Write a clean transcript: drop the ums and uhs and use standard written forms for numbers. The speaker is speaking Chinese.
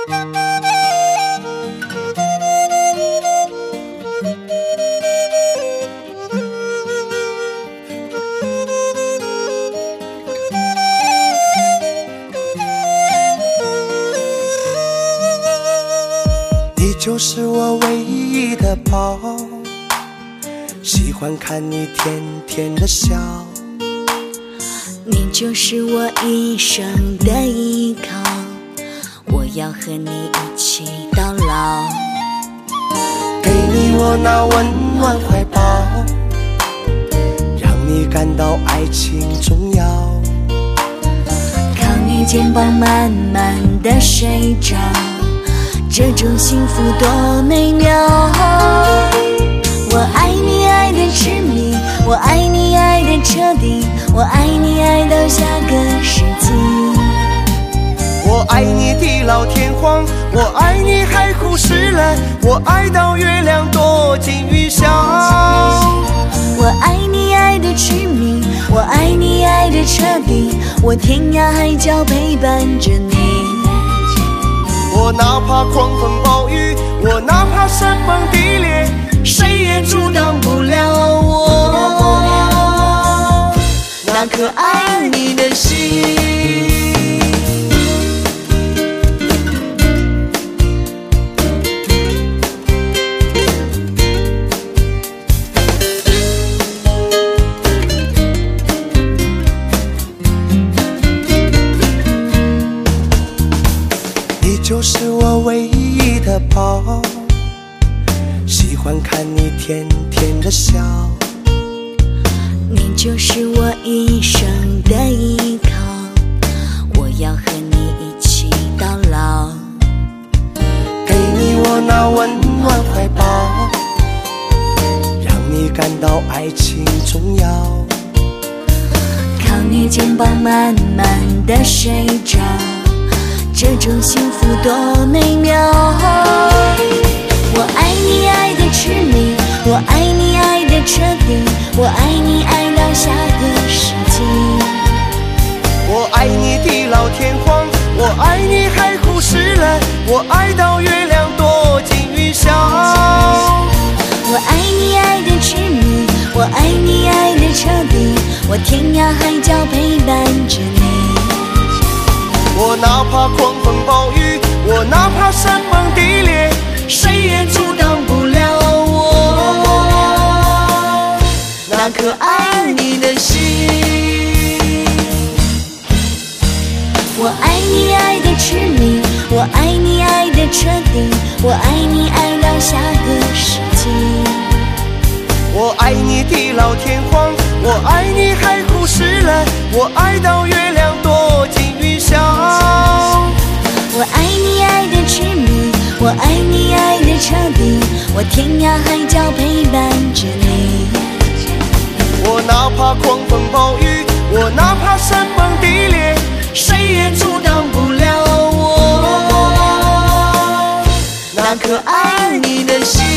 你就是我唯一的宝，喜欢看你甜甜的笑。 你就是我一生的依靠，我要和你一起到老。 给你我那温暖怀抱，让你感到爱情重要。 靠你肩膀慢慢的睡着，这种幸福多美妙。我爱你爱的痴迷，我爱你爱的彻底，我爱你爱到下个世纪。 我爱你地老天荒，我爱你海枯石烂，我爱到月亮多金鱼笑。 我爱你爱的痴迷，我爱你爱的彻底，我天涯海角陪伴着你。 我哪怕狂风暴雨，我哪怕山崩地裂，谁也阻挡不了我那颗爱你的心。你就是我唯一的宝，喜欢看你甜甜的笑。 你就是我一生的依靠，我要和你一起到老。 给你我那温暖怀抱，让你感到爱情重要。 靠你肩膀慢慢的睡着，这种幸福多美妙。我爱你爱的痴迷，我爱你爱的彻底，我爱你爱到下个世纪。 我爱你地老天荒，我爱你海枯石烂，我爱到月亮多金鱼笑。 我爱你爱的痴迷，我爱你爱的彻底，我天涯海角陪伴着你。 我哪怕狂风暴雨，我哪怕山崩地裂，谁也阻挡不了我那颗爱你的心。 我爱你爱的痴迷，我爱你爱的彻底，我爱你爱到下个世纪。 我爱你地老天荒，我爱你海枯石烂，我爱到月亮多金鱼笑。 我爱你爱的痴迷，我爱你爱的彻底，我天涯海角陪伴着你。 我哪怕狂风暴雨，我哪怕山崩地裂，谁也阻挡不了我那颗爱你的心。